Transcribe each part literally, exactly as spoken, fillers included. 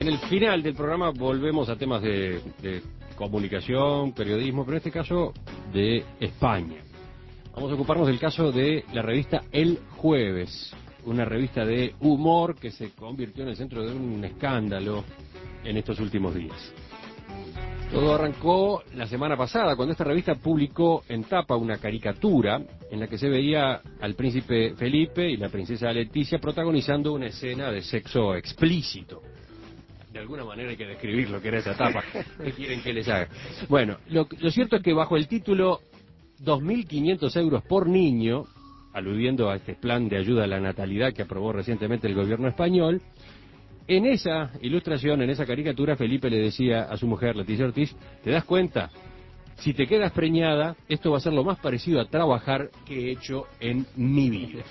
En el final del programa volvemos a temas de, de comunicación, periodismo, pero en este caso de España. Vamos a ocuparnos del caso de la revista El Jueves, una revista de humor que se convirtió en el centro de un escándalo en estos últimos días. Todo arrancó la semana pasada, cuando esta revista publicó en tapa una caricatura en la que se veía al príncipe Felipe y la princesa Leticia protagonizando una escena de sexo explícito. De alguna manera hay que describir lo que era esa tapa. ¿Qué quieren que les haga? Bueno, lo, lo cierto es que bajo el título dos mil quinientos euros por niño, aludiendo a este plan de ayuda a la natalidad que aprobó recientemente el gobierno español, en esa ilustración, en esa caricatura, Felipe le decía a su mujer, Leticia Ortiz, ¿te das cuenta? Si te quedas preñada, esto va a ser lo más parecido a trabajar que he hecho en mi vida.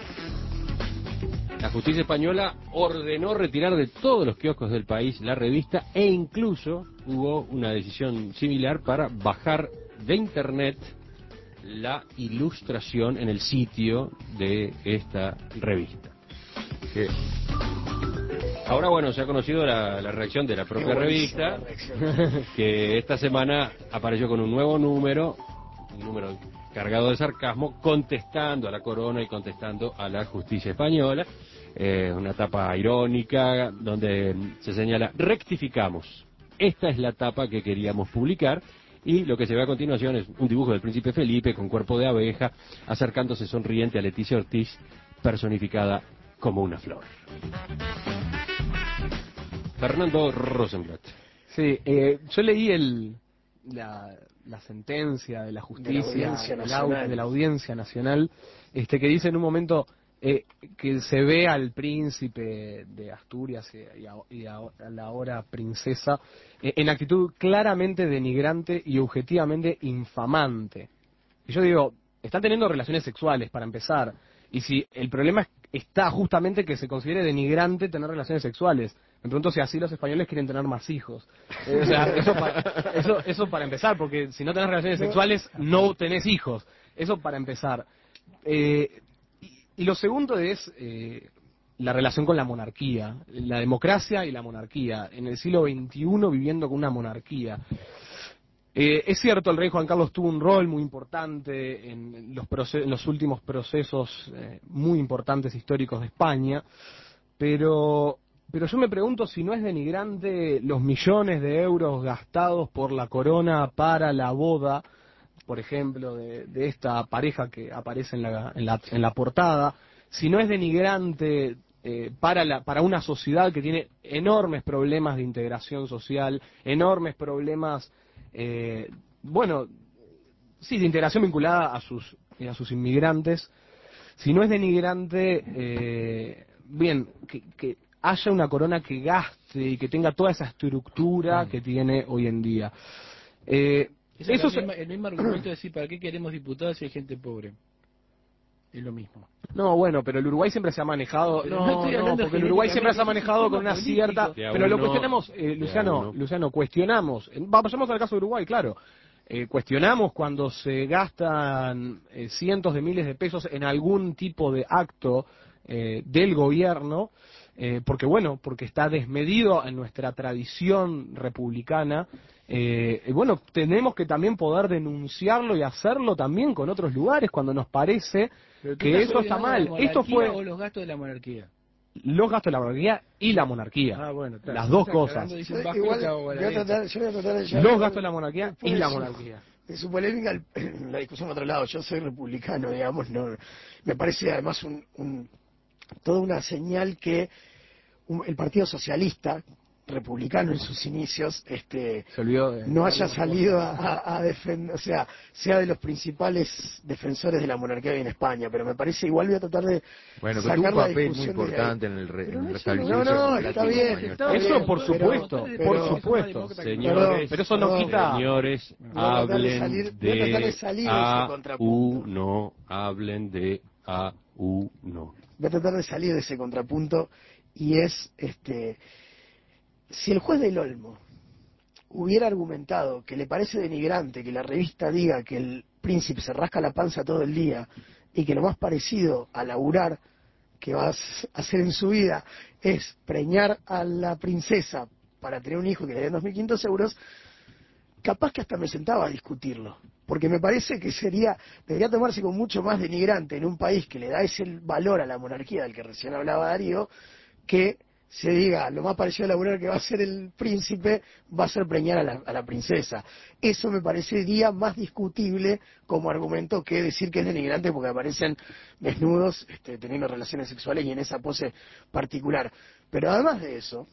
La justicia española ordenó retirar de todos los kioscos del país la revista e incluso hubo una decisión similar para bajar de internet la ilustración en el sitio de esta revista. Que ahora, bueno, se ha conocido la, la reacción de la propia revista, que esta semana apareció con un nuevo número, un número cargado de sarcasmo, contestando a la corona y contestando a la justicia española. Eh, una tapa irónica donde se señala, rectificamos, esta es la tapa que queríamos publicar, y lo que se ve a continuación es un dibujo del príncipe Felipe con cuerpo de abeja, acercándose sonriente a Leticia Ortiz, personificada como una flor. Fernando Rosenblatt. Sí, eh, yo leí el, la, la sentencia de la justicia, de la Audiencia de, la, Nacional. de la Audiencia Nacional, este, que dice en un momento eh, que se ve al príncipe de Asturias y a, y a, a la ahora princesa eh, en actitud claramente denigrante y objetivamente infamante. Y yo digo, están teniendo relaciones sexuales para empezar, y si el problema está justamente que se considere denigrante tener relaciones sexuales, me pregunto si así los españoles quieren tener más hijos. Eh, o sea, eso para, eso, eso para empezar, porque si no tenés relaciones sexuales, no tenés hijos. Eso para empezar. Eh, y, y lo segundo es eh, la relación con la monarquía, la democracia y la monarquía. En el siglo veintiuno viviendo con una monarquía. Eh, es cierto, el rey Juan Carlos tuvo un rol muy importante en los, proces- en los últimos procesos eh, muy importantes históricos de España, pero, pero yo me pregunto si no es denigrante los millones de euros gastados por la corona para la boda, por ejemplo, de, de esta pareja que aparece en la, en la, en la portada, si no es denigrante eh, para, la, para una sociedad que tiene enormes problemas de integración social, enormes problemas... Eh, bueno, sí, de integración vinculada a sus eh, a sus inmigrantes, si no es denigrante, eh, bien, que, que haya una corona que gaste y que tenga toda esa estructura que tiene hoy en día. Eh, Eso eso es el, se... mismo, el mismo argumento de decir, ¿para qué queremos diputados si hay gente pobre? Es lo mismo. No, bueno, pero el Uruguay siempre se ha manejado... Pero No, no estoy no, hablando porque el Uruguay siempre se ha genéricamente, manejado es un con una sistema cierta... político. Pero lo uno, cuestionamos, eh, Luciano, Luciano, cuestionamos... Vayamos al caso de Uruguay, claro. Eh, cuestionamos cuando se gastan eh, cientos de miles de pesos en algún tipo de acto eh, del gobierno, eh, porque bueno, porque está desmedido en nuestra tradición republicana. Eh, y bueno, tenemos que también poder denunciarlo y hacerlo también con otros lugares cuando nos parece Pero tú que estás eso está mal. ordenando la Esto monarquía fue o los gastos de la monarquía. los gastos de la monarquía y la monarquía. Ah, bueno, claro. Las dos Estás cosas. aclarando, dice un Yo, vasco igual, que hago voy a baladeta. tratar, yo voy a tratar de llevar Los gastos de la monarquía después y de la su- monarquía. de su polémica, el- la discusión a otro lado. Yo soy republicano, digamos, no me parece además un, un toda una señal que un- el Partido Socialista republicano en sus inicios este Se olvidó de... no haya salido a, a, a defender, o sea, sea de los principales defensores de la monarquía en España, pero me parece igual voy a tratar de Bueno, pero tuvo sacar un la papel muy discusión desde ahí. importante en el, re, Pero en no el es solo- restablecimiento No, no, del está monarquismo bien, español. está Eso bien, por pero- supuesto, pero- por supuesto. Señores, Pero eso no Perdón, quita... señores, Voy a tratar de hablen salir- voy a tratar de de salir de ese A contrapunto. uno, hablen de A uno. Voy a tratar de salir de ese contrapunto y es este si el juez del Olmo hubiera argumentado que le parece denigrante que la revista diga que el príncipe se rasca la panza todo el día y que lo más parecido a laburar que va a hacer en su vida es preñar a la princesa para tener un hijo que le den dos mil quinientos euros, capaz que hasta me sentaba a discutirlo. Porque me parece que sería, debería tomarse con mucho más denigrante en un país que le da ese valor a la monarquía del que recién hablaba Darío, que se diga, lo más parecido a laburar que va a ser el príncipe va a ser preñar a la, a la princesa. Eso me parecería más discutible como argumento que decir que es denigrante porque aparecen desnudos este, teniendo relaciones sexuales y en esa pose particular. Pero además de eso,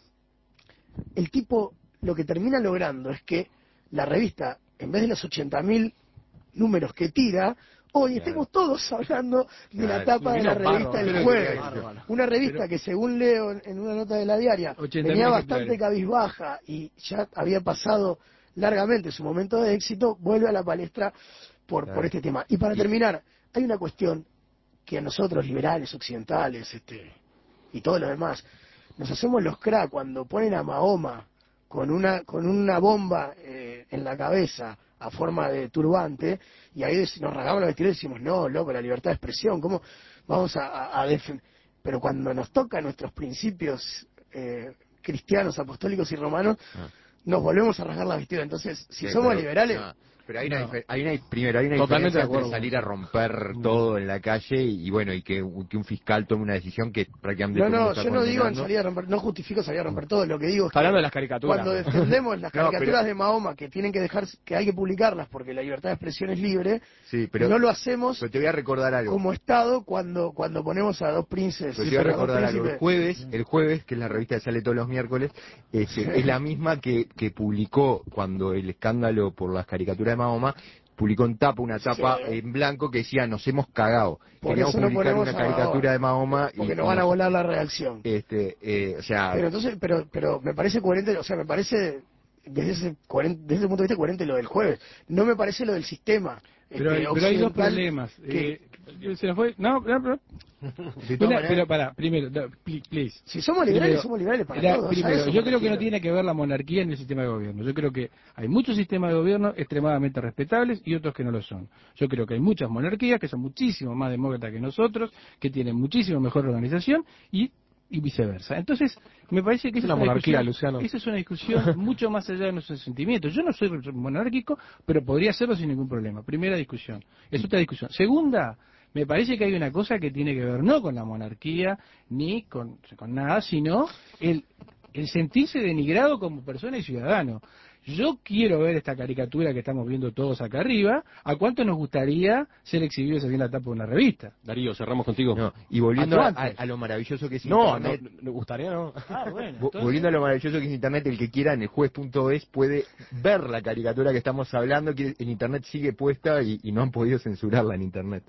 el tipo lo que termina logrando es que la revista, en vez de los ochenta mil números que tira, hoy Claro. estemos todos hablando de Claro. la tapa de la revista Bárbaro, El Jueves. Una revista que, según leo en, en una nota de la diaria, ochenta mil venía ejemplares. bastante cabizbaja y ya había pasado largamente su momento de éxito, vuelve a la palestra por, Claro. por este tema. Y para Y- terminar, hay una cuestión que a nosotros, liberales, occidentales, este y todo lo demás, nos hacemos los crack cuando ponen a Mahoma con una con una bomba eh, en la cabeza a forma de turbante, y ahí dec- nos rasgamos los vestidos y decimos, no, loco, la libertad de expresión, ¿cómo vamos a, a, a defender? Pero cuando nos toca nuestros principios eh, cristianos, apostólicos y romanos, Ah. nos volvemos a rasgar las vestiduras. Entonces, si Sí, somos pero- liberales, no, pero hay una, No. difer- hay una primero hay una Totalmente diferencia de acuerdo entre con salir a vos. romper No. todo en la calle y, y bueno y que, que un fiscal tome una decisión que prácticamente no, todo el no, mundo está yo no digo en condenando. salir a romper, no justifico salir a romper todo, lo que digo es Está que hablando de las caricaturas. cuando ¿no? defendemos las No, caricaturas pero- de Mahoma que tienen que dejar, que hay que publicarlas porque la libertad de expresión es libre, Sí, pero, no lo hacemos pero te voy a recordar algo. como Estado cuando cuando ponemos a dos princes. Pero te voy a perdón, dos recordar algo. El príncipes. jueves, el jueves, que es la revista que sale todos los miércoles, este, es la misma que, que publicó cuando el escándalo por las caricaturas de Mahoma, publicó en tapa una tapa Sí. en blanco que decía nos hemos cagado. Por Queríamos eso no publicar ponemos una a caricatura Mahoma, de Mahoma porque y, nos y van a nos- volar la reacción. este, eh, o sea, Pero entonces, pero pero me parece coherente, o sea, me parece desde ese, coherente- desde ese punto de vista coherente lo del jueves. No me parece lo del sistema. Pero, este, hay, pero hay dos occidental problemas. que- Eh, se nos fue. No, no, no. de todas Una- maneras- pero para, primero, no, pl- please. si somos liberales, Primero, somos liberales para era- todos. a primero, eso yo me creo que no refiero. tiene que ver la monarquía en el sistema de gobierno. Yo creo que hay muchos sistemas de gobierno extremadamente respetables y otros que no lo son. Yo creo que hay muchas monarquías que son muchísimo más demócratas que nosotros, que tienen muchísimo mejor organización y, y viceversa. Entonces, me parece que Es esa una es una monarquía, discusión- Luciano. esa es una discusión mucho más allá de nuestros sentimientos. Yo no soy monárquico, pero podría serlo sin ningún problema. Primera discusión. Es otra discusión. Segunda, me parece que hay una cosa que tiene que ver no con la monarquía ni con, con nada, sino el, el sentirse denigrado como persona y ciudadano. Yo quiero ver esta caricatura que estamos viendo todos acá arriba. ¿A cuánto nos gustaría ser exhibidos así en la tapa de una revista? Darío, cerramos contigo. no, y volviendo a, Antes. a- a lo maravilloso que es No, Internet, no, me gustaría no. Ah, bueno. vo- volviendo a lo maravilloso que es Internet, el que quiera en el juez punto es puede ver la caricatura que estamos hablando, que en Internet sigue puesta y, y no han podido censurarla en Internet.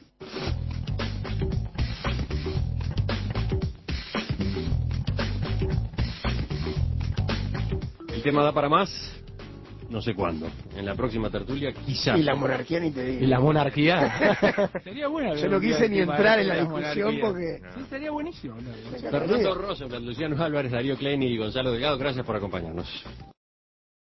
El tema da para más, no sé cuándo. En la próxima tertulia, quizás. Y la monarquía ni te digo. Y la monarquía. Sería bueno. Yo no quise ni entrar en la discusión porque... Sí, sería buenísimo. ¿no? Fernando Rosenblatt, Luciano Álvarez, Darío Klein y Gonzalo Delgado, gracias por acompañarnos.